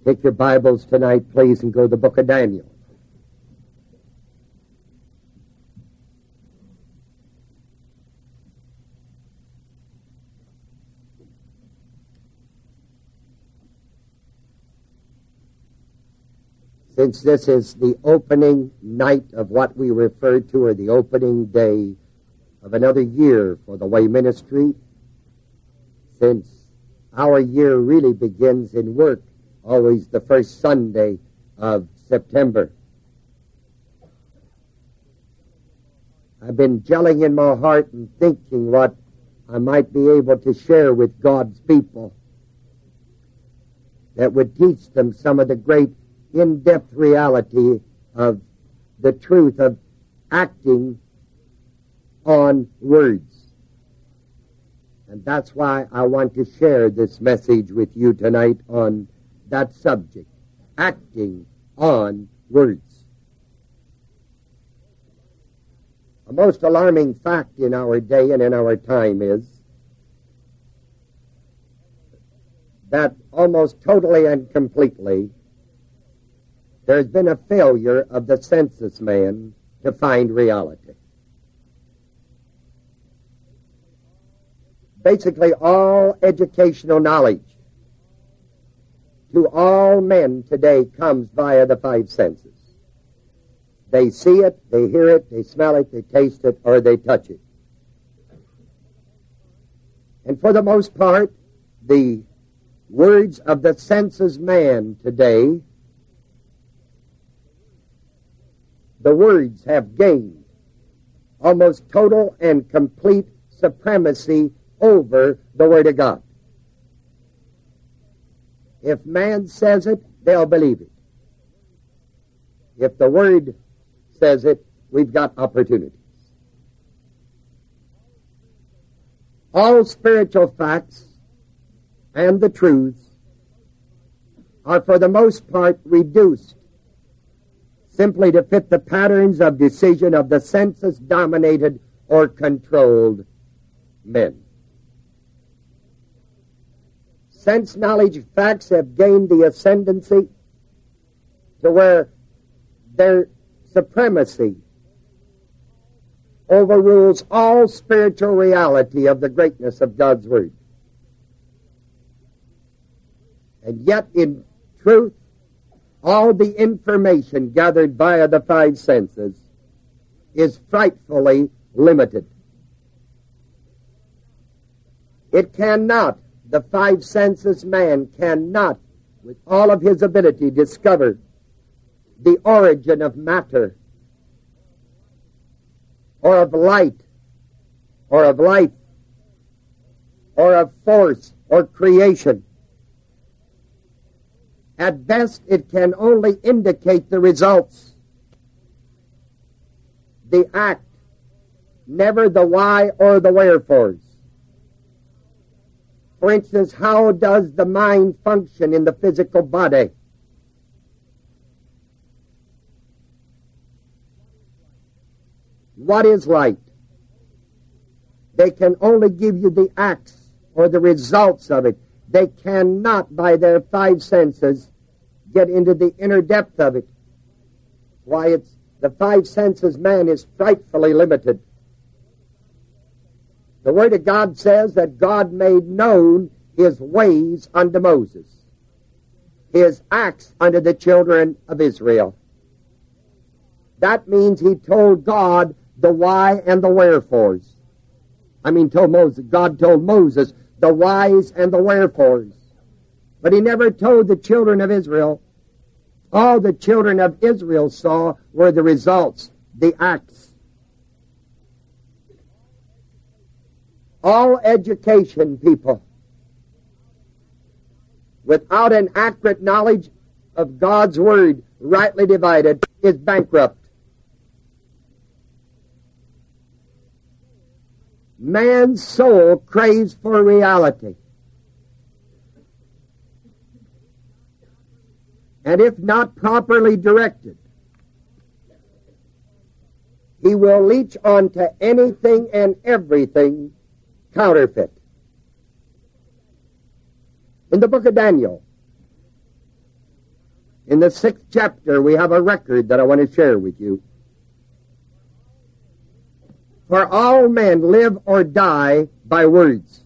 Take your Bibles tonight, please, and go to the book of Daniel. Since this is the opening night of what we refer to, or the opening day of another year for the Way Ministry, since our year really begins in work, always the first Sunday of September. I've been gelling in my heart and thinking what I might be able to share with God's people that would teach them some of the great in-depth reality of the truth of acting on words. And that's why I want to share this message with you tonight on that subject, acting on words. A most alarming fact in our day and in our time is that almost totally and completely there's been a failure of the census man to find reality. Basically, all educational knowledge to all men today comes via the five senses. They see it, they hear it, they smell it, they taste it, or they touch it. And for the most part, the words of the census man today, the words have gained almost total and complete supremacy over the Word of God. If man says it, they'll believe it. If the Word says it, we've got opportunities. All spiritual facts and the truths are for the most part reduced simply to fit the patterns of decision of the census-dominated or controlled men. Sense knowledge facts have gained the ascendancy to where their supremacy overrules all spiritual reality of the greatness of God's Word. And yet, in truth, all the information gathered via the five senses is frightfully limited. It cannot, the five senses man cannot, with all of his ability, discover the origin of matter, or of light, or of life, or of force, or creation. At best, it can only indicate the results, the act, never the why or the wherefores. For instance, how does the mind function in the physical body? What is light? They can only give you the acts or the results of it. They cannot, by their five senses, get into the inner depth of it. Why, it's the five senses man is frightfully limited. The Word of God says that God made known His ways unto Moses, His acts unto the children of Israel. That means He told God the why and the wherefores. God told Moses the whys and the wherefores. But He never told the children of Israel. All the children of Israel saw were the results, the acts. All education, people, without an accurate knowledge of God's Word, rightly divided, is bankrupt. Man's soul craves for reality. And if not properly directed, he will leech onto anything and everything counterfeit. In the book of Daniel, In the 6th chapter, we have a record that I want to share with you. For all men live or die by words.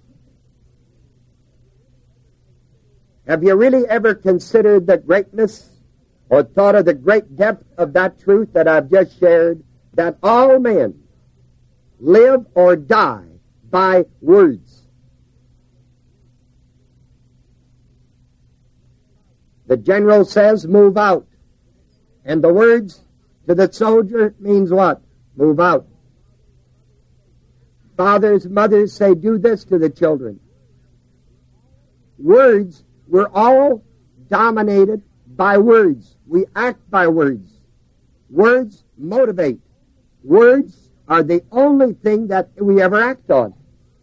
Have you really ever considered the greatness or thought of the great depth of that truth that I've just shared? That all men live or die by words. The general says, move out. And the words to the soldier means what? Move out. Fathers, mothers say, do this to the children. Words, we're all dominated by words. We act by words. Words motivate. Words are the only thing that we ever act on.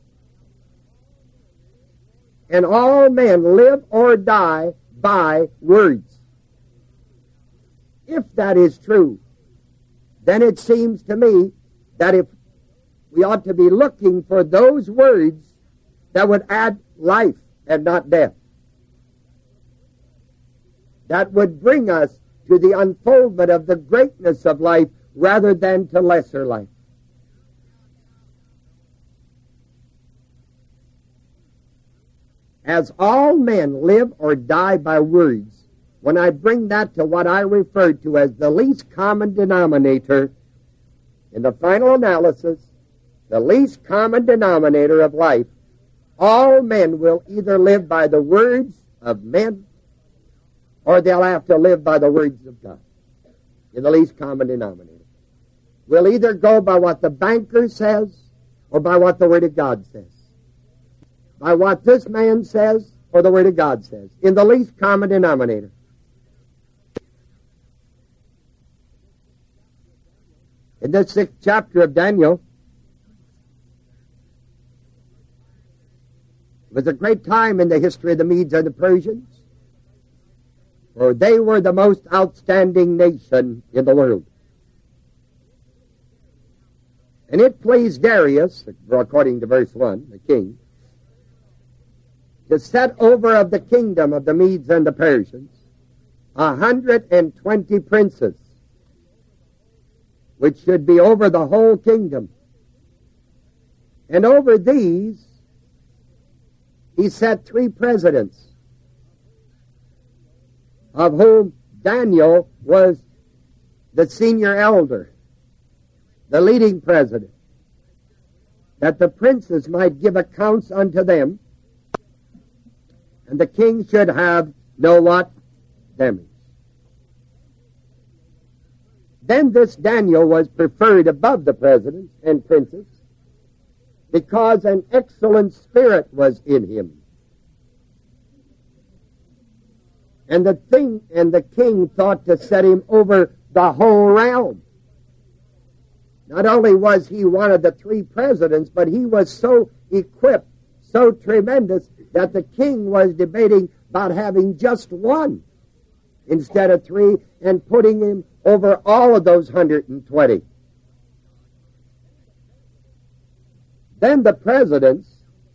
And all men live or die by words. If that is true, then it seems to me that if we ought to be looking for those words that would add life and not death. That would bring us to the unfoldment of the greatness of life rather than to lesser life. As all men live or die by words, when I bring that to what I refer to as the least common denominator, in the final analysis, the least common denominator of life, all men will either live by the words of men or they'll have to live by the words of God. In the least common denominator. We'll either go by what the banker says or by what the Word of God says. By what this man says or the Word of God says. In the least common denominator. In this 6th chapter of Daniel, it was a great time in the history of the Medes and the Persians, for they were the most outstanding nation in the world. And it pleased Darius, according to verse 1, the king, to set over of the kingdom of the Medes and the Persians 120 princes, which should be over the whole kingdom. And over these he set 3 presidents, of whom Daniel was the senior elder, the leading president, that the princes might give accounts unto them, and the king should have no what? Damage. Then this Daniel was preferred above the presidents and princes, because an excellent spirit was in him. And the king thought to set him over the whole realm. Not only was he one of the 3 presidents, but he was so equipped, so tremendous, that the king was debating about having just 1 instead of 3 and putting him over all of those 120. Then the presidents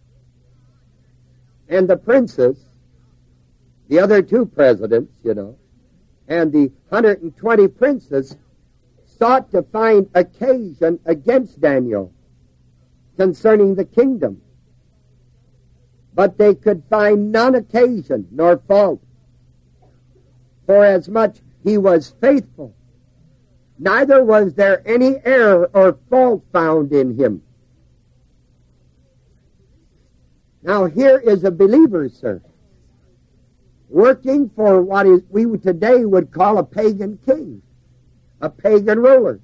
and the princes, the other 2 presidents, and the 120 princes sought to find occasion against Daniel concerning the kingdom. But they could find none occasion nor fault, for as much he was faithful, neither was there any error or fault found in him. Now here is a believer, sir, working for what we today would call a pagan king, a pagan ruler.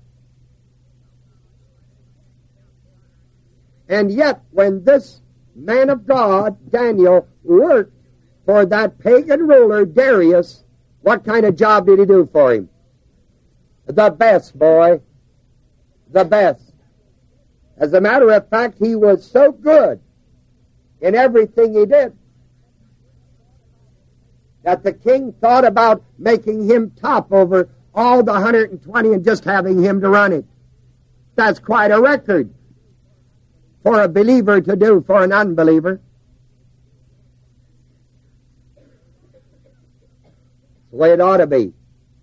And yet, when this man of God, Daniel, worked for that pagan ruler, Darius, what kind of job did he do for him? The best, boy. The best. As a matter of fact, he was so good in everything he did that the king thought about making him top over all the 120 and just having him to run it. That's quite a record for a believer to do for an unbeliever. the way it ought to be.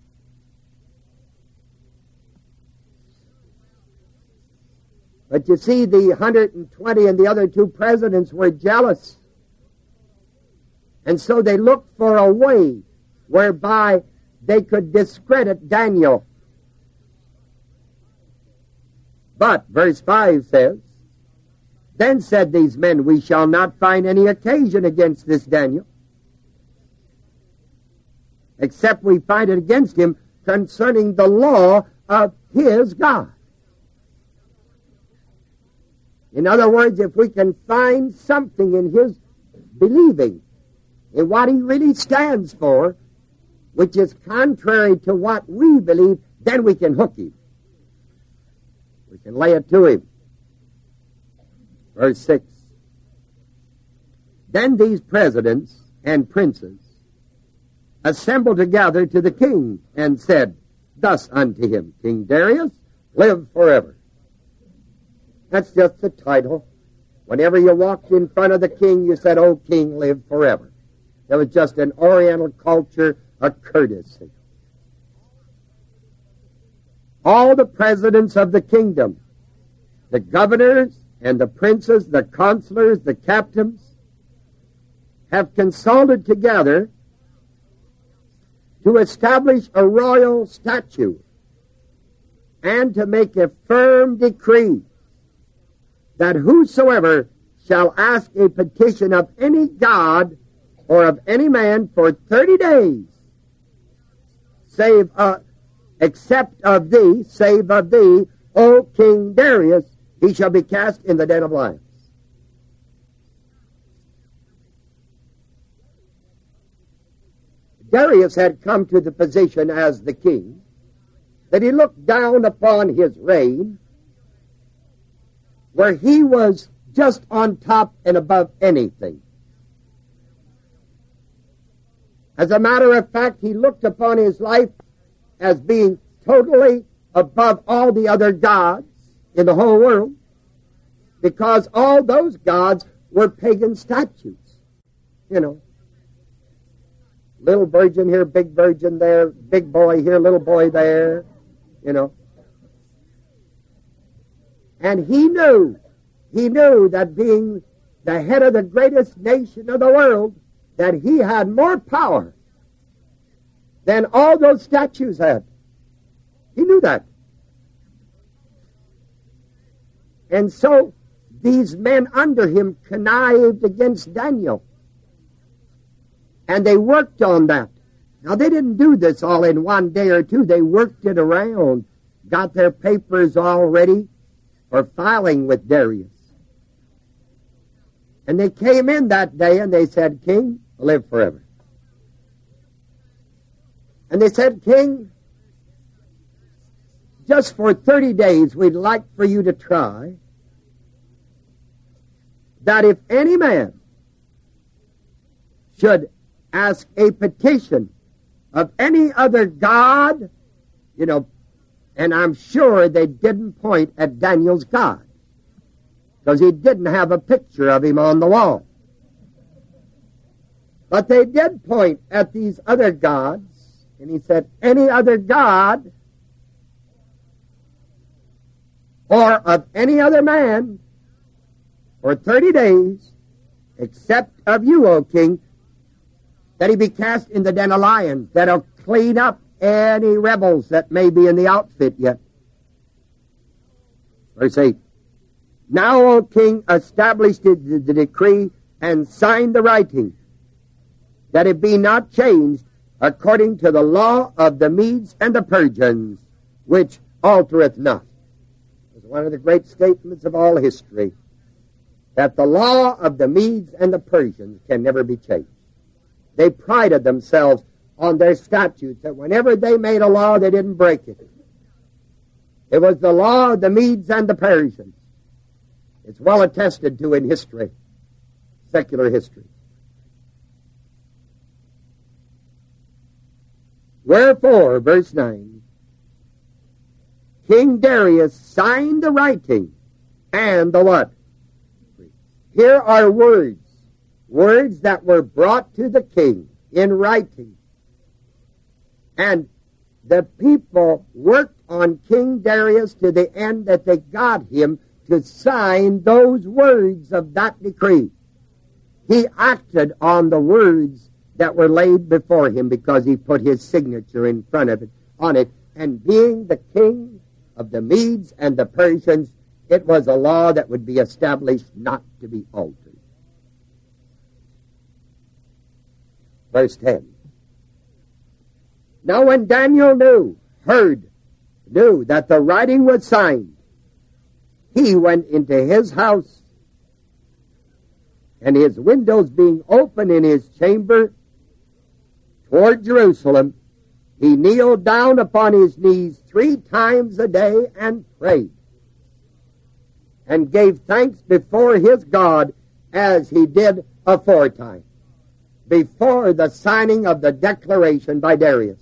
But you see, the 120 and the other two presidents were jealous. And so they looked for a way whereby they could discredit Daniel. But, verse 5 says, then said these men, we shall not find any occasion against this Daniel, except we find it against him concerning the law of his God. In other words, if we can find something in his believing, in what he really stands for, which is contrary to what we believe, then we can hook him. We can lay it to him. Verse 6. Then these presidents and princes assembled together to the king and said thus unto him, King Darius, live forever. That's just the title. Whenever you walked in front of the king, you said, O king, live forever. It was just an Oriental culture, a courtesy. All the presidents of the kingdom, the governors and the princes, the counselors, the captains, have consulted together to establish a royal statute and to make a firm decree that whosoever shall ask a petition of any god or of any man for 30 days, except of thee, save of thee, O King Darius, he shall be cast in the den of lions. Darius had come to the position as the king that he looked down upon his reign, where he was just on top and above anything. As a matter of fact, he looked upon his life as being totally above all the other gods in the whole world, because all those gods were pagan statues. You know, little virgin here, big virgin there, big boy here, little boy there, you know. And he knew that being the head of the greatest nation of the world, that he had more power than all those statues had. He knew that. And so these men under him connived against Daniel. And they worked on that. Now, they didn't do this all in one day or two. They worked it around, got their papers all ready for filing with Darius. And they came in that day and they said, King, live forever. And they said, King, just for 30 days we'd like for you to try that if any man should ask a petition of any other god, you know, and I'm sure they didn't point at Daniel's God, because he didn't have a picture of him on the wall. But they did point at these other gods, and he said, any other god or of any other man for 30 days, except of you, O king, that he be cast in the den of lions, that'll clean up any rebels that may be in the outfit yet. Verse 8. Now, O king, established the decree and signed the writing, that it be not changed according to the law of the Medes and the Persians, which altereth not. It's one of the great statements of all history, that the law of the Medes and the Persians can never be changed. They prided themselves on their statutes, that whenever they made a law, they didn't break it. It was the law of the Medes and the Persians. It's well attested to in history, secular history. Wherefore, verse 9, King Darius signed the writing and the what? Here are words that were brought to the king in writing. And the people worked on King Darius to the end that they got him to sign those words of that decree. He acted on the words that were laid before him because he put his signature in front of it, on it. And being the king of the Medes and the Persians, it was a law that would be established not to be altered. Verse 10. Now when Daniel knew that the writing was signed, he went into his house, and his windows being open in his chamber toward Jerusalem, he kneeled down upon his knees 3 times a day and prayed, and gave thanks before his God as he did aforetime, before the signing of the declaration by Darius.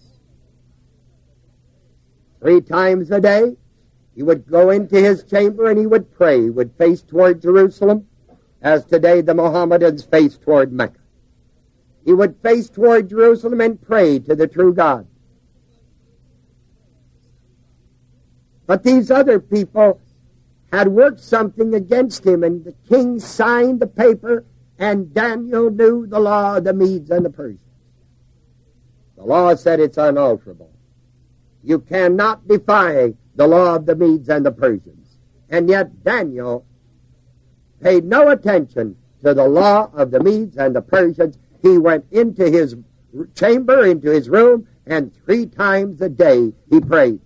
3 times a day, he would go into his chamber and he would pray. He would face toward Jerusalem, as today the Mohammedans face toward Mecca. He would face toward Jerusalem and pray to the true God. But these other people had worked something against him, and the king signed the paper, and Daniel knew the law of the Medes and the Persians. The law said it's unalterable. You cannot defy the law of the Medes and the Persians. And yet Daniel paid no attention to the law of the Medes and the Persians. He went into his chamber, into his room, and 3 times a day he prayed.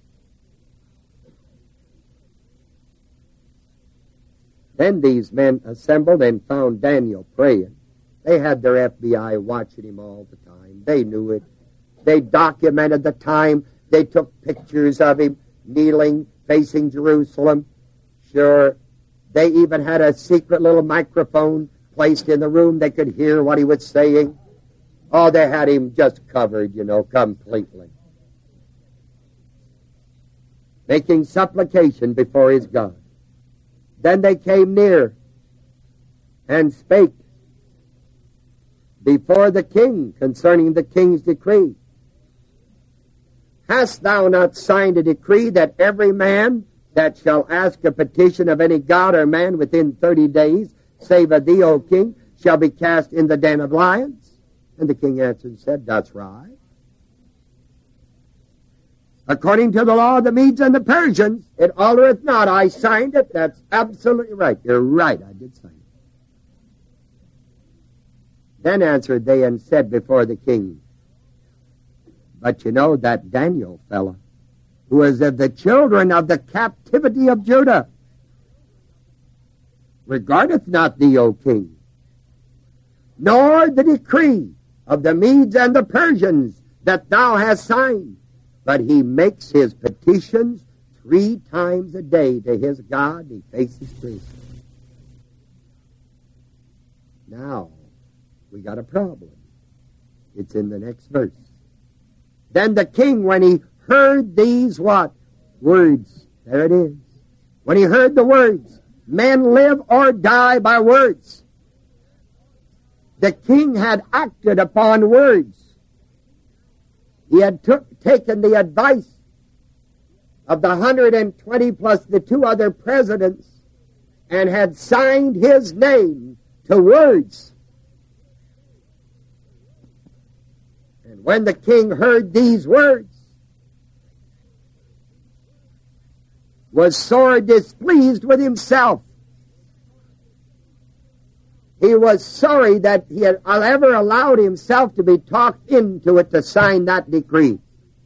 Then these men assembled and found Daniel praying. They had their FBI watching him all the time. They knew it. They documented the time. They took pictures of him kneeling, facing Jerusalem. Sure, they even had a secret little microphone placed in the room. They could hear what he was saying. Oh, they had him just covered, completely. Making supplication before his God. Then they came near and spake before the king concerning the king's decree. Hast thou not signed a decree that every man that shall ask a petition of any god or man within 30 days, save of thee, O king, shall be cast in the den of lions? And the king answered and said, That's right. According to the law of the Medes and the Persians, it altereth not. I signed it. That's absolutely right. You're right. I did sign it. Then answered they and said before the king, But that Daniel fellow, who is of the children of the captivity of Judah, regardeth not thee, O king, nor the decree of the Medes and the Persians that thou hast signed, but he makes his petitions 3 times a day to his God. He faces Jerusalem. Now, we got a problem. It's in the next verse. Then the king, when he heard these what? Words. There it is. When he heard the words, men live or die by words. The king had acted upon words. He had taken the advice of the 120 plus the 2 other presidents and had signed his name to words. And when the king heard these words, was sore displeased with himself. He was sorry that he had ever allowed himself to be talked into it to sign that decree.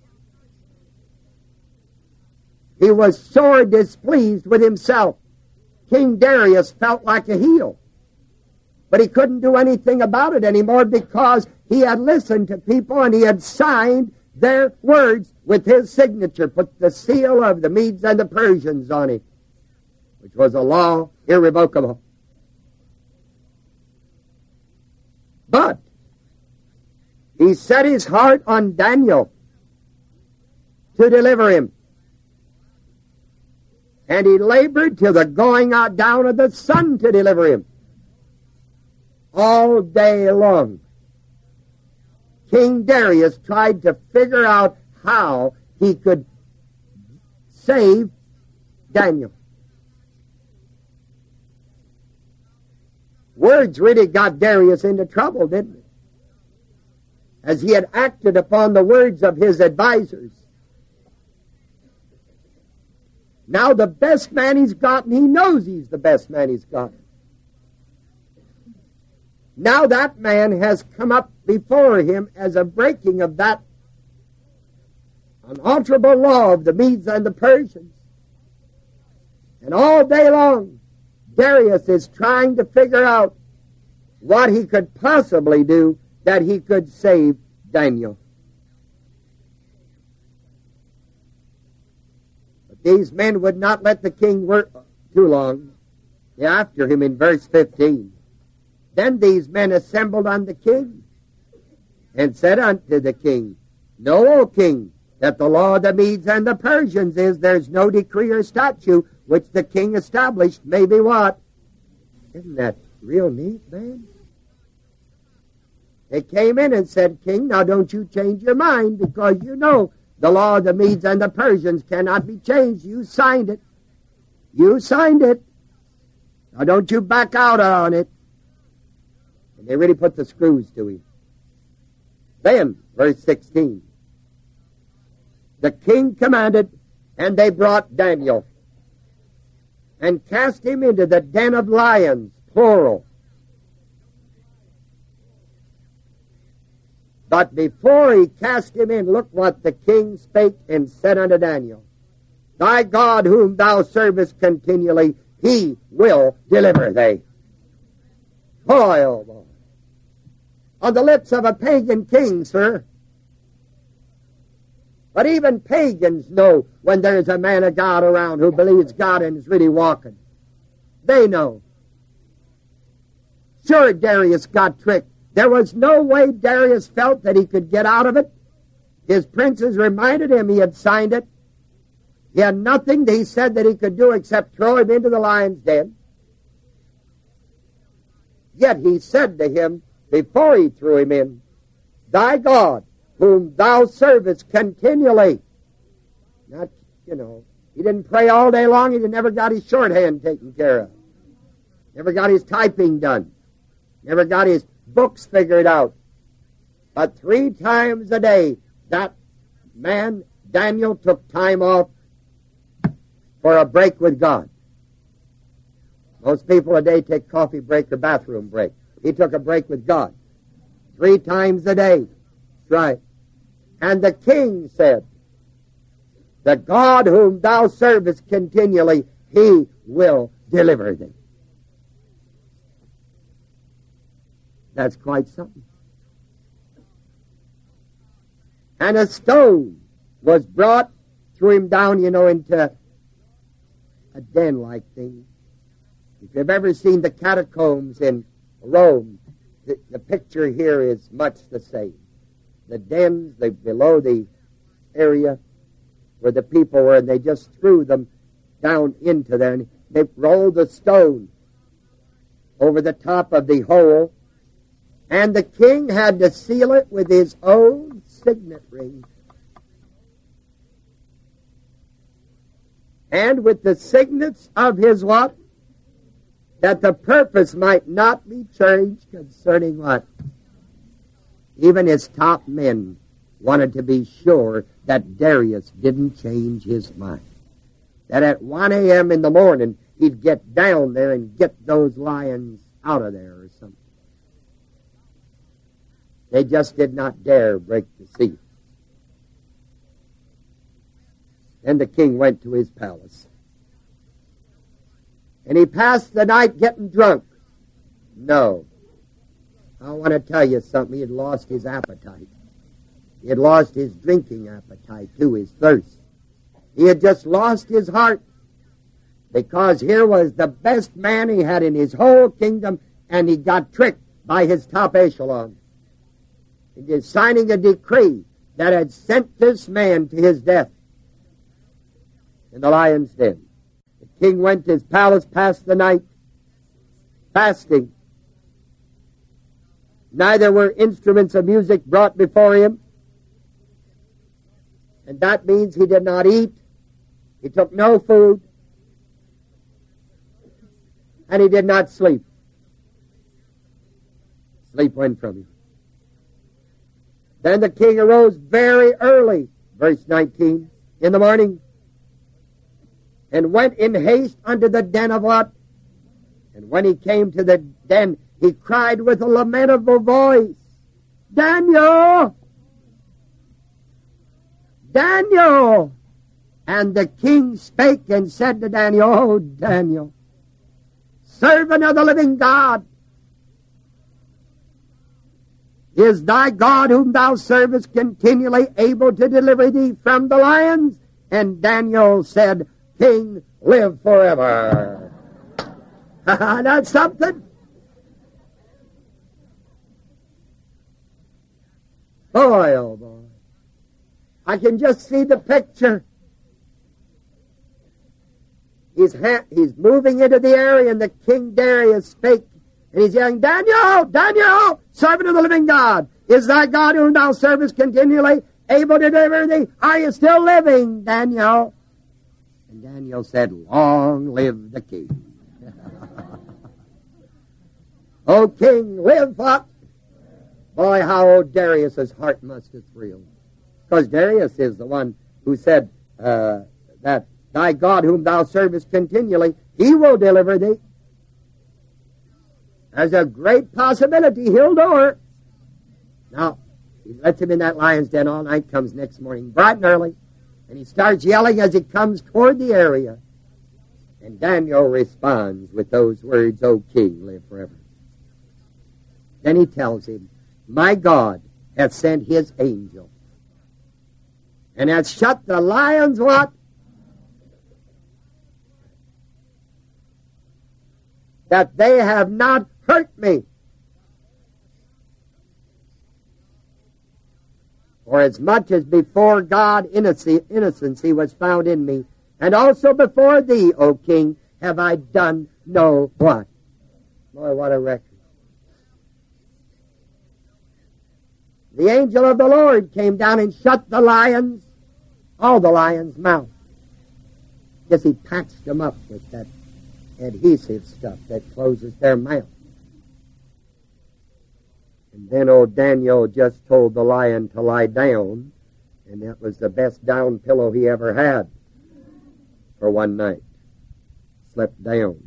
He was sore displeased with himself. King Darius felt like a heel. But he couldn't do anything about it anymore because he had listened to people and he had signed their words with his signature, put the seal of the Medes and the Persians on it, which was a law irrevocable. But he set his heart on Daniel to deliver him. And he labored till the going out down of the sun to deliver him. All day long. King Darius tried to figure out how he could save Daniel. Words really got Darius into trouble, didn't it? As he had acted upon the words of his advisors. Now the best man he's gotten, he knows he's the best man he's gotten. Now that man has come up before him as a breaking of that unalterable law of the Medes and the Persians. And all day long, Darius is trying to figure out what he could possibly do that he could save Daniel. But these men would not let the king work too long. After him in verse 15. Then these men assembled on the king and said unto the king, Know, O king, that the law of the Medes and the Persians is there's no decree or statute which the king established may be what? Isn't that real neat, man? They came in and said, King, now don't you change your mind, because you know the law of the Medes and the Persians cannot be changed. You signed it. You signed it. Now don't you back out on it. And they really put the screws to him. Then, verse 16, the king commanded, and they brought Daniel and cast him into the den of lions, plural. But before he cast him in, look what the king spake and said unto Daniel. Thy God whom thou servest continually, he will deliver thee. Boy, oh boy. On the lips of a pagan king, sir. But even pagans know when there's a man of God around who believes God and is really walking. They know. Sure, Darius got tricked. There was no way Darius felt that he could get out of it. His princes reminded him he had signed it. He had nothing, he said, that he could do except throw him into the lion's den. Yet he said to him, before he threw him in, Thy God, whom thou servest continually. Not, he didn't pray all day long. He never got his shorthand taken care of. Never got his typing done. Never got his books figured out. But 3 times a day, that man, Daniel, took time off for a break with God. Most people today take coffee break or bathroom break. He took a break with God 3 times a day. That's right. And the king said, The God whom thou servest continually, he will deliver thee. That's quite something. And a stone was brought, threw him down, into a den-like thing. If you've ever seen the catacombs in Rome, the picture here is much the same. The dens, below the area where the people were, and they just threw them down into there, and they rolled the stone over the top of the hole, and the king had to seal it with his own signet ring. And with the signets of his what? That the purpose might not be changed concerning what? Even his top men wanted to be sure that Darius didn't change his mind. That at 1 a.m. in the morning, he'd get down there and get those lions out of there or something. They just did not dare break the seal. Then the king went to his palace. And he passed the night getting drunk. No. I want to tell you something. He had lost his appetite. He had lost his drinking appetite, too, his thirst. He had just lost his heart, because here was the best man he had in his whole kingdom, and he got tricked by his top echelon. He is signing a decree that had sent this man to his death in the lion's den. The king went to his palace, passed the night fasting. Neither were instruments of music brought before him. And that means he did not eat. He took no food. And he did not sleep. Sleep went from him. Then the king arose very early, verse 19, in the morning, and went in haste unto the den of what? And when he came to the den, he cried with a lamentable voice, Daniel! Daniel! And the king spake and said to Daniel, O Daniel, servant of the living God, is thy God whom thou servest continually able to deliver thee from the lions? And Daniel said, King, live forever. That's something. Boy, oh boy. I can just see the picture. He's moving into the area, and the King Darius spake, and he's yelling, Daniel, Daniel, servant of the living God, is thy God whom thou servest continually able to deliver thee? Are you still living, Daniel? And Daniel said, long live the king. O king, live what? Boy, how old Darius's heart must have thrilled. Because Darius is the one who said that thy God whom thou servest continually, he will deliver thee. There's a great possibility he'll do it. Now, he lets him in that lion's den all night, comes next morning bright and early, and he starts yelling as he comes toward the area. And Daniel responds with those words, O king, live forever. Then he tells him, my God hath sent his angel, and hath shut the lions what? That they have not hurt me. For as much as before God innocency was found in me, and also before thee, O king, have I done no what? Boy, what a record. The angel of the Lord came down and shut the lions, all the lions' mouth. Guess he patched them up with that adhesive stuff that closes their mouth. And then old Daniel just told the lion to lie down, and that was the best down pillow he ever had for one night. Slept down.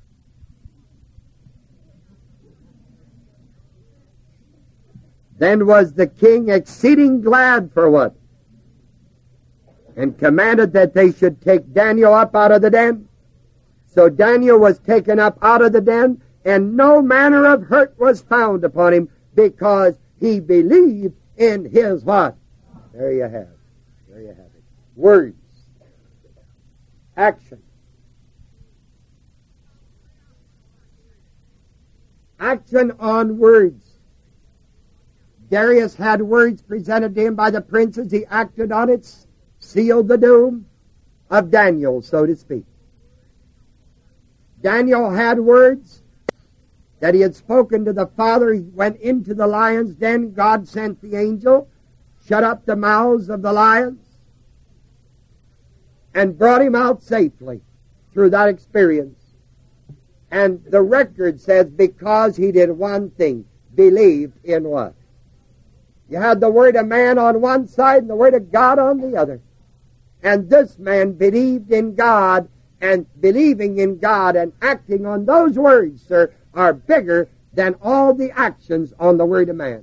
Then was the king exceeding glad for what? And commanded that they should take Daniel up out of the den. So Daniel was taken up out of the den, and no manner of hurt was found upon him, because he believed in his what? There you have it. There you have it. Words. Action. Action on words. Darius had words presented to him by the princes. He acted on it, sealed the doom of Daniel, so to speak. Daniel had words that he had spoken to the Father. He went into the lion's den. God sent the angel, shut up the mouths of the lions, and brought him out safely through that experience. And the record says because he did one thing, believed in what? You had the word of man on one side and the word of God on the other. And this man believed in God, and believing in God and acting on those words, sir, are bigger than all the actions on the word of man.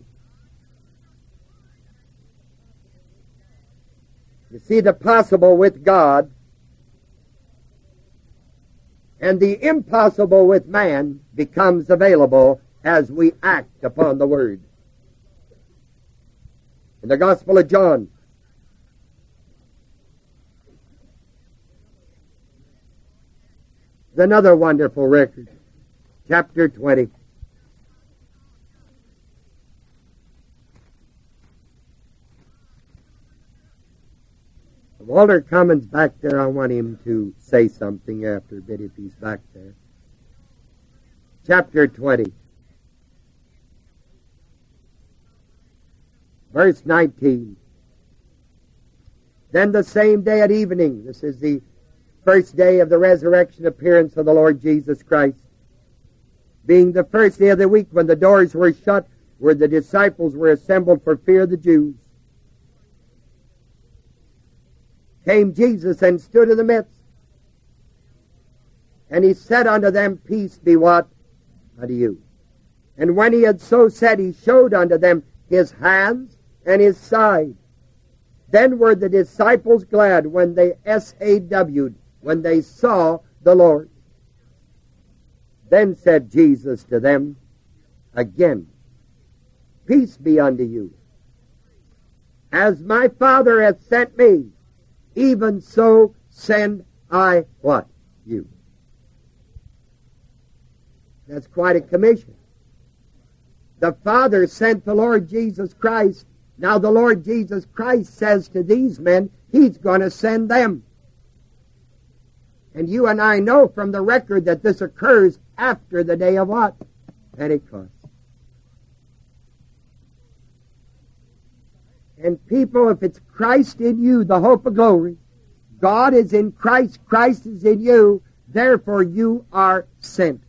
You see the possible with God, and the impossible with man becomes available as we act upon the word. In the Gospel of John, another wonderful record. Chapter 20. Walter Cummins back there, I want him to say something after a bit if he's back there. Chapter 20. Verse 19. Then the same day at evening, this is the first day of the resurrection appearance of the Lord Jesus Christ, being the first day of the week when the doors were shut, where the disciples were assembled for fear of the Jews, came Jesus and stood in the midst. And he said unto them, Peace be what? Unto you. And when he had so said, he showed unto them his hands and his side. Then were the disciples glad when they SAW'd, when they saw the Lord. Then said Jesus to them again, Peace be unto you. As my Father hath sent me, even so send I what? You. That's quite a commission. The Father sent the Lord Jesus Christ. Now the Lord Jesus Christ says to these men, He's going to send them. And you and I know from the record that this occurs after the day of what? Pentecost. And people, if it's Christ in you, the hope of glory, God is in Christ, Christ is in you, therefore you are sent.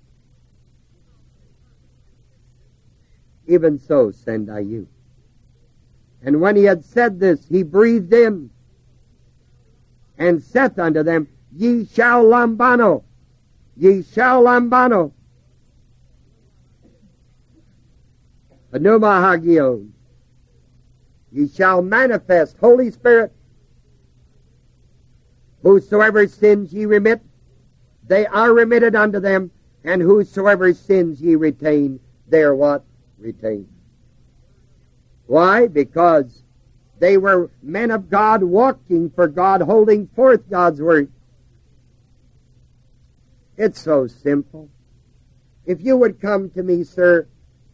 Even so send I you. And when he had said this, he breathed in and saith unto them, Ye shall lambano, ye shall lambano, pneuma hagios, ye shall manifest, Holy Spirit, whosoever sins ye remit, they are remitted unto them, and whosoever sins ye retain, they are what? Retained. Why? Because they were men of God, walking for God, holding forth God's word. It's so simple. If you would come to me, sir,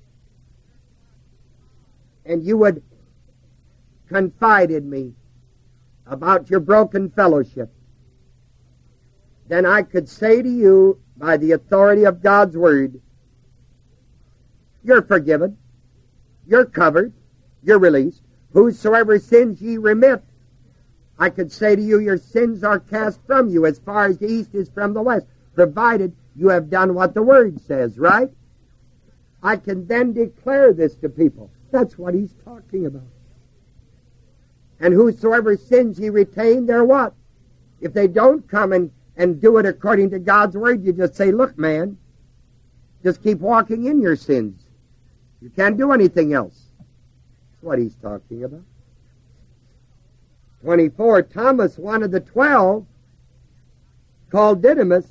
and you would confide in me about your broken fellowship, then I could say to you, by the authority of God's word, you're forgiven, you're covered, you're released. Whosoever sins ye remit. I could say to you, your sins are cast from you as far as the east is from the west, provided you have done what the word says, right? I can then declare this to people. That's what he's talking about. And whosoever sins ye retain, they're what? If they don't come and do it according to God's word, you just say, look, man, just keep walking in your sins. You can't do anything else. That's what he's talking about. 24, Thomas, one of the 12, called Didymus,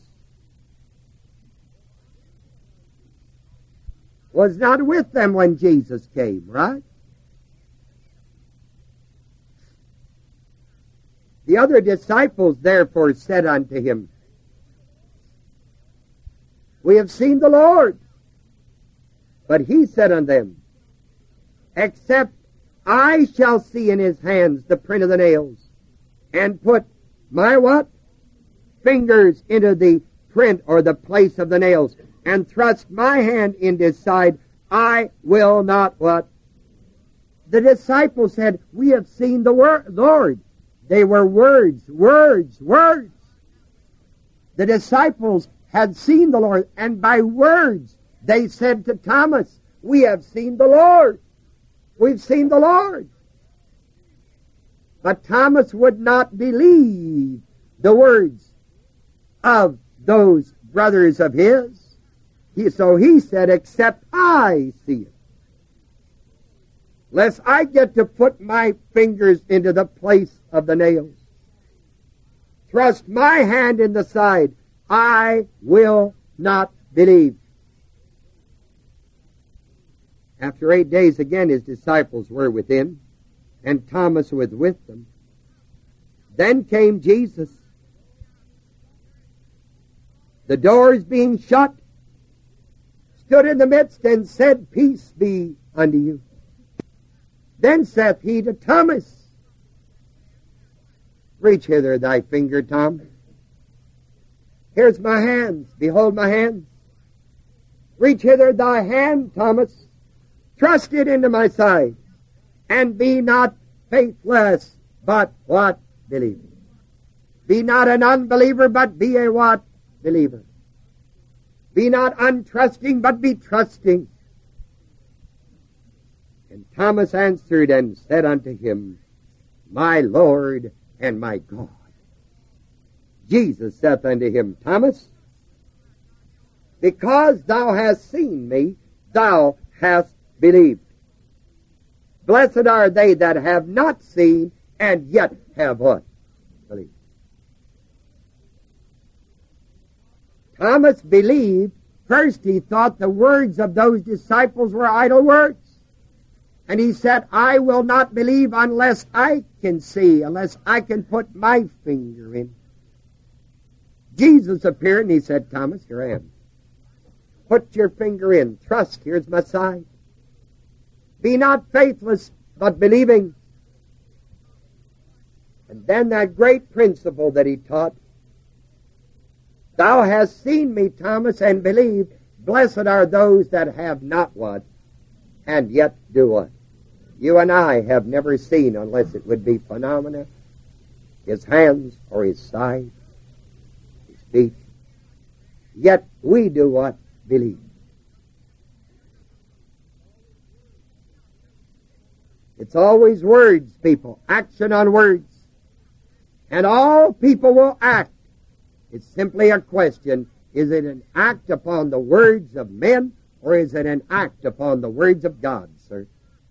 was not with them when Jesus came, right? The other disciples therefore said unto him, We have seen the Lord. But he said unto them, Except I shall see in his hands the print of the nails, and put my what? Fingers into the print or the place of the nails, and thrust my hand into his side, I will not what? The disciples said, We have seen the Lord. They were words, words, words. The disciples had seen the Lord, and by words they said to Thomas, We have seen the Lord. We've seen the Lord. But Thomas would not believe the words of those brothers of his. So he said, Except I see it. Lest I get to put my fingers into the place of the nails, thrust my hand in the side, I will not believe. After 8 days again his disciples were within, and Thomas was with them. Then came Jesus, the doors being shut, stood in the midst and said, Peace be unto you. Then saith he to Thomas, Reach hither thy finger, Tom. Here's my hands. Behold my hands. Reach hither thy hand, Thomas. Thrust it into my side, and be not faithless, but what? Believing. Be not an unbeliever, but be a what? Believer. Be not untrusting, but be trusting. And Thomas answered and said unto him, My Lord and my God. Jesus saith unto him, Thomas, because thou hast seen me, thou hast believed. Blessed are they that have not seen and yet have what? Believed. Thomas believed. First he thought the words of those disciples were idle words. And he said, I will not believe unless I can see, unless I can put my finger in. Jesus appeared and he said, Thomas, here I am. Put your finger in. Trust, here's my side. Be not faithless, but believing. And then that great principle that he taught, Thou hast seen me, Thomas, and believed. Blessed are those that have not what, and yet do what? You and I have never seen, unless it would be phenomena, his hands or his side, his feet. Yet we do what? Believe. It's always words, people. Action on words. And all people will act. It's simply a question. Is it an act upon the words of men, or is it an act upon the words of God, sir?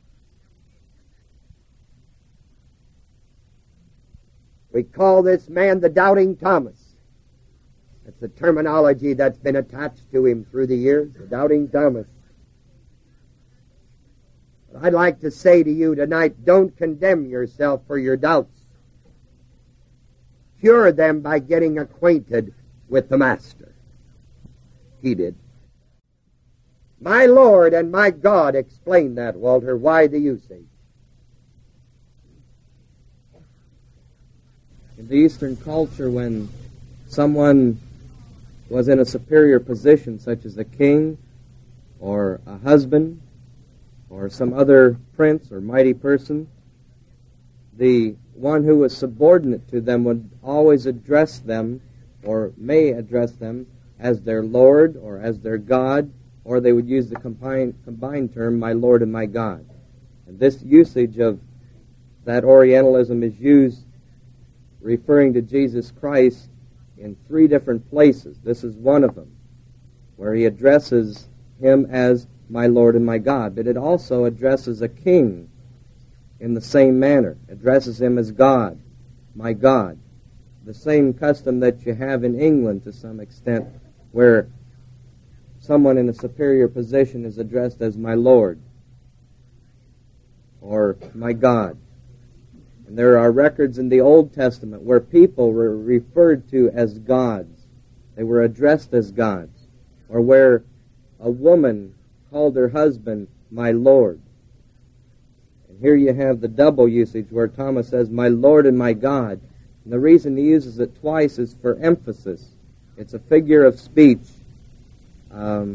We call this man the Doubting Thomas. That's the terminology that's been attached to him through the years, the Doubting Thomas. But I'd like to say to you tonight, don't condemn yourself for your doubts. Cure them by getting acquainted with the Master. He did. My Lord and my God, explain that, Walter. Why the usage? In the Eastern culture, when someone was in a superior position, such as a king or a husband or some other prince or mighty person, the one who was subordinate to them would always address them, or may address them, as their Lord or as their God, or they would use the combined term, my Lord and my God. And this usage of that Orientalism is used referring to Jesus Christ in 3 different places. This is one of them, where he addresses him as my Lord and my God. But it also addresses a king in the same manner, addresses him as God, my God. The same custom that you have in England to some extent, where someone in a superior position is addressed as my Lord or my God. And there are records in the Old Testament where people were referred to as gods. They were addressed as gods. Or where a woman called her husband my Lord. And here you have the double usage where Thomas says, my Lord and my God. And the reason he uses it twice is for emphasis. It's a figure of speech. I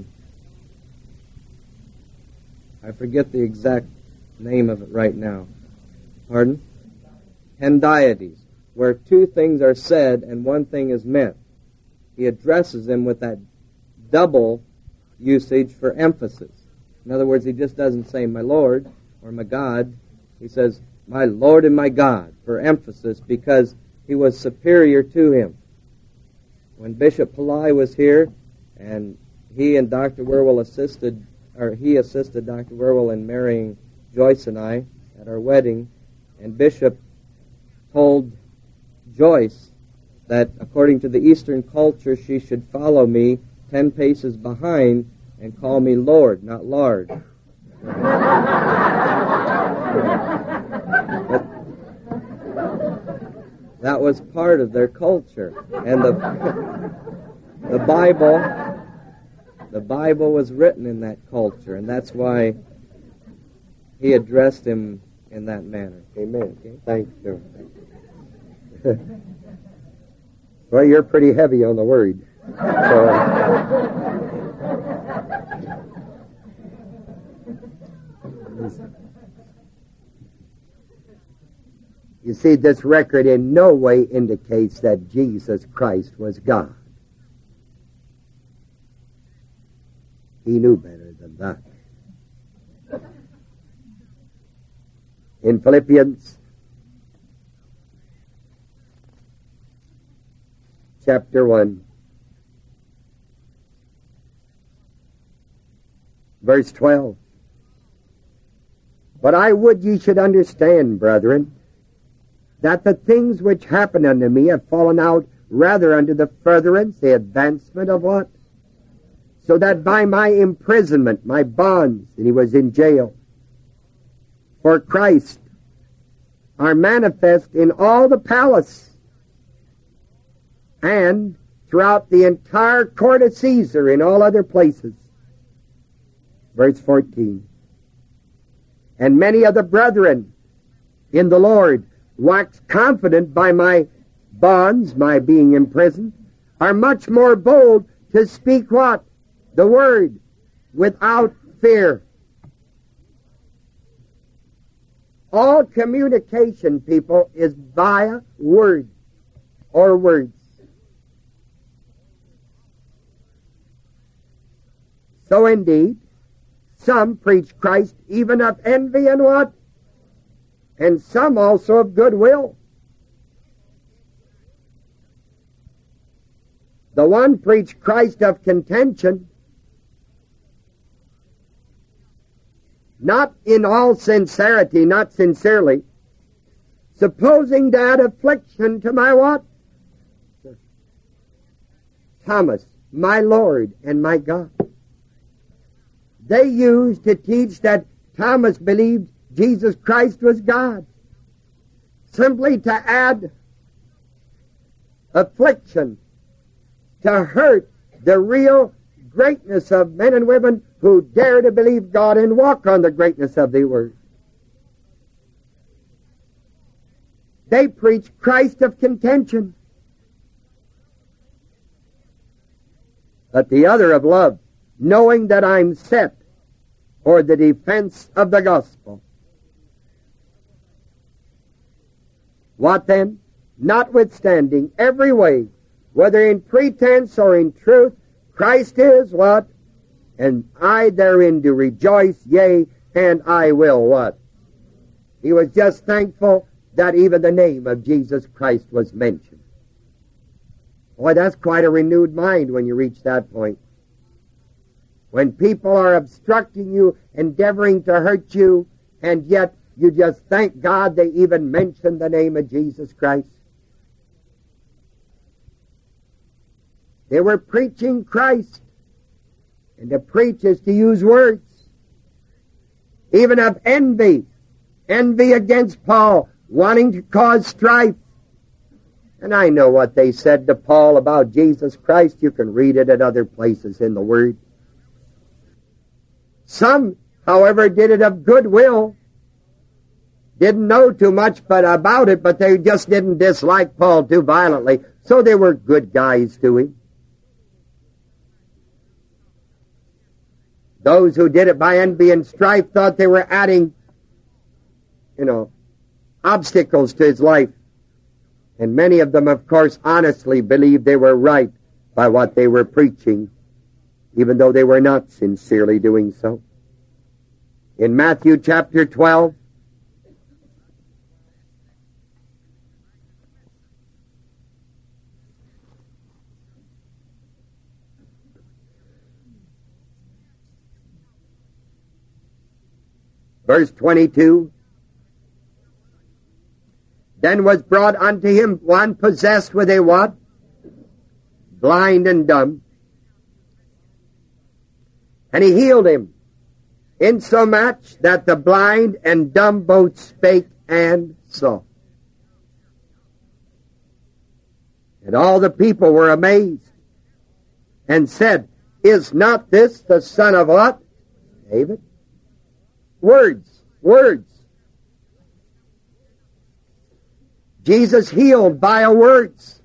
forget the exact name of it right now. Pardon? Hendiades, where 2 things are said and 1 thing is meant. He addresses them with that double usage for emphasis. In other words, he just doesn't say my Lord or my God. He says my Lord and my God for emphasis, because he was superior to him. When Bishop Pillai was here, and he and Dr. Wierwille assisted Dr. Wierwille in marrying Joyce and I at our wedding, and Bishop told Joyce that according to the Eastern culture she should follow me 10 paces behind and call me Lord, not Lard. That was part of their culture. And the Bible was written in that culture, and that's why he addressed him in that manner. Amen. Okay. Thank you. Well, you're pretty heavy on the word. You see, this record in no way indicates that Jesus Christ was God. He knew better than that. In Philippians chapter 1, verse 12. But I would ye should understand, brethren, that the things which happened unto me have fallen out rather unto the furtherance, the advancement of what? So that by my imprisonment, my bonds, and he was in jail, for Christ, are manifest in all the palace and throughout the entire court of Caesar in all other places. Verse 14. And many of the brethren in the Lord, waxed confident by my bonds, my being imprisoned, are much more bold to speak what? The word, without fear. All communication, people, is via word or words. So indeed, some preach Christ even of envy and what? And some also of goodwill. The one preached Christ of contention, not in all sincerity, not sincerely, supposing to add affliction to my what? Thomas, my Lord and my God. They used to teach that Thomas believed Jesus Christ was God, simply to add affliction, to hurt the real greatness of men and women who dare to believe God and walk on the greatness of the Word. They preach Christ of contention, but the other of love, knowing that I'm set for the defense of the gospel. What then? Notwithstanding every way, whether in pretense or in truth, Christ is what? And I therein do rejoice, yea, and I will what? He was just thankful that even the name of Jesus Christ was mentioned. Boy, that's quite a renewed mind when you reach that point. When people are obstructing you, endeavoring to hurt you, and yet you just thank God they even mentioned the name of Jesus Christ. They were preaching Christ. And to preach is to use words. Even of envy. Envy against Paul, wanting to cause strife. And I know what they said to Paul about Jesus Christ. You can read it at other places in the Word. Some, however, did it of goodwill. Didn't know too much about it, but they just didn't dislike Paul too violently. So they were good guys to him. Those who did it by envy and strife thought they were adding, obstacles to his life. And many of them, of course, honestly believed they were right by what they were preaching, even though they were not sincerely doing so. In Matthew chapter 12, verse 22, then was brought unto him one possessed with a what? Blind and dumb. And he healed him, insomuch that the blind and dumb both spake and saw. And all the people were amazed, and said, is not this the son of what? David? Words, words. Jesus healed by words.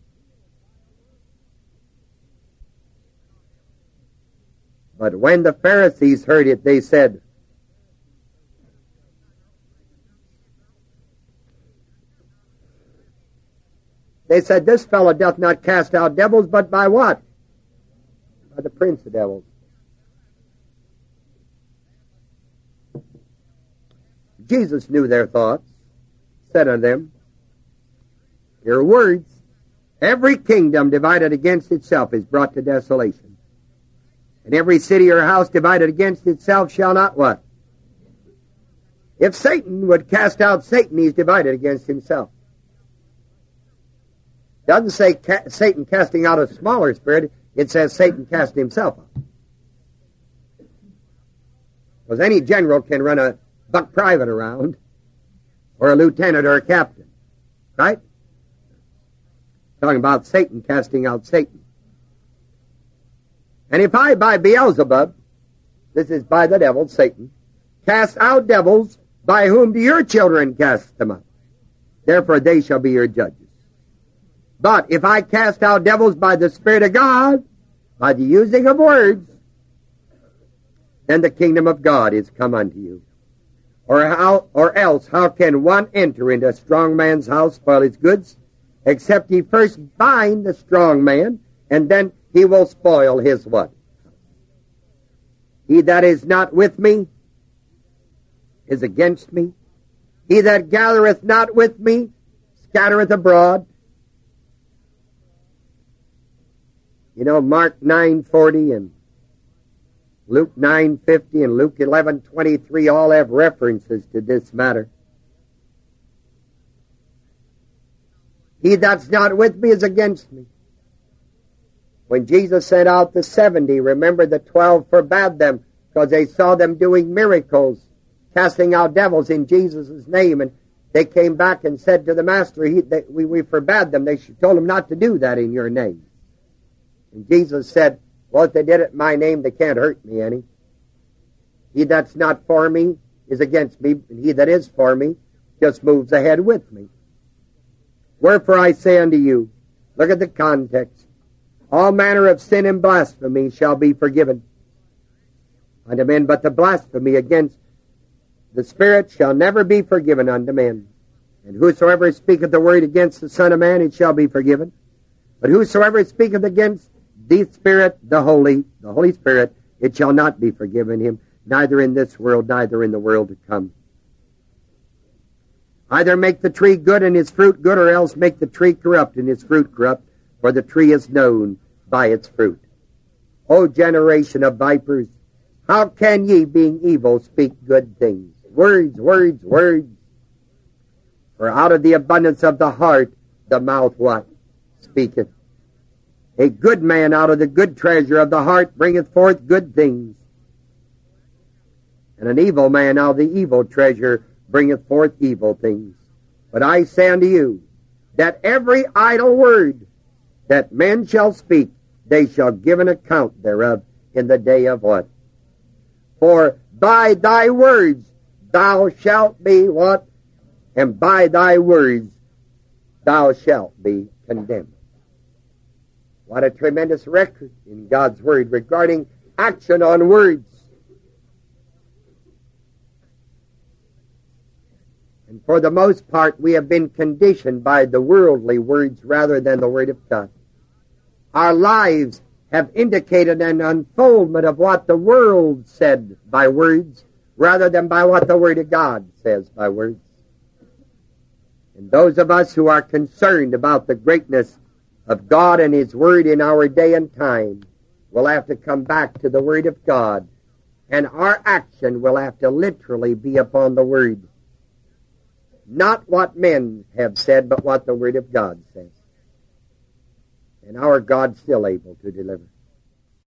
But when the Pharisees heard it, they said, They said, this fellow doth not cast out devils, but by what? By the prince of devils. Jesus knew their thoughts, said unto them, your words, every kingdom divided against itself is brought to desolation. And every city or house divided against itself shall not what? If Satan would cast out Satan, he's divided against himself. It doesn't say Satan casting out a smaller spirit. It says Satan cast himself out. Because any general can run a buck private around, or a lieutenant or a captain. Right? Talking about Satan casting out Satan. And if I by Beelzebub, this is by the devil, Satan, cast out devils, by whom do your children cast them out? Therefore they shall be your judges. But if I cast out devils by the Spirit of God, by the using of words, then the kingdom of God is come unto you. Or else how can one enter into a strong man's house, spoil his goods, except he first bind the strong man, and then he will spoil his what? He that is not with me is against me. He that gathereth not with me scattereth abroad. You know, Mark 9:40 and Luke 9:50 and Luke 11:23 all have references to this matter. He that's not with me is against me. When Jesus sent out the 70, remember the 12 forbade them because they saw them doing miracles, casting out devils in Jesus' name, and they came back and said to the master, we forbade them. They told him not to do that in your name. And Jesus said, well, if they did it in my name, they can't hurt me any. He that's not for me is against me, and he that is for me just moves ahead with me. Wherefore I say unto you, look at the context, all manner of sin and blasphemy shall be forgiven unto men, but the blasphemy against the Spirit shall never be forgiven unto men. And whosoever speaketh the word against the Son of Man, it shall be forgiven. But whosoever speaketh against the Spirit, the Holy Spirit, it shall not be forgiven him, neither in this world, neither in the world to come. Either make the tree good and his fruit good, or else make the tree corrupt and his fruit corrupt, for the tree is known by its fruit. O generation of vipers, how can ye, being evil, speak good things? Words, words, words. For out of the abundance of the heart, the mouth what? Speaketh. A good man out of the good treasure of the heart bringeth forth good things. And an evil man out of the evil treasure bringeth forth evil things. But I say unto you, that every idle word that men shall speak, they shall give an account thereof in the day of what? For by thy words thou shalt be what? And by thy words thou shalt be condemned. What a tremendous record in God's Word regarding action on words. And for the most part, we have been conditioned by the worldly words rather than the Word of God. Our lives have indicated an unfoldment of what the world said by words rather than by what the Word of God says by words. And those of us who are concerned about the greatness of God and His Word in our day and time will have to come back to the Word of God, and our action will have to literally be upon the Word. Not what men have said, but what the Word of God says. And our God's still able to deliver.